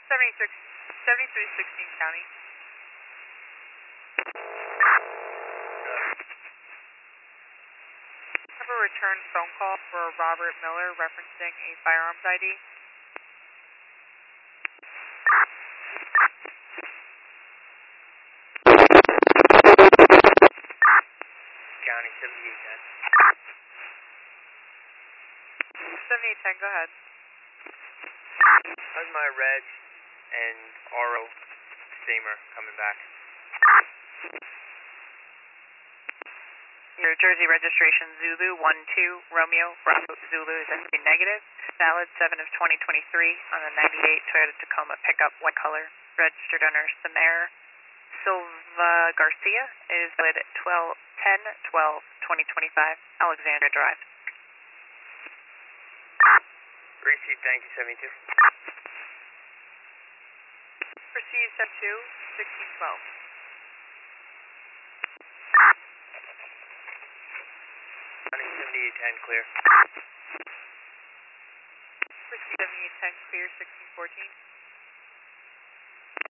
76, 7316 County. I have a return phone call for Robert Miller referencing a firearms ID. County 7810. 7810, go ahead. How's my reg and RO steamer coming back? Your Jersey registration Zulu 12 Romeo Bravo Zulu is empty negative. Valid 7 of 2023 on a 98 Toyota Tacoma pickup, white color. Registered owner Samir Silva Garcia is valid 10/12/2025 Alexandria Drive. Received, thank you, 72. Received 72 1612. County 7810 clear. Received 7810 clear 1614.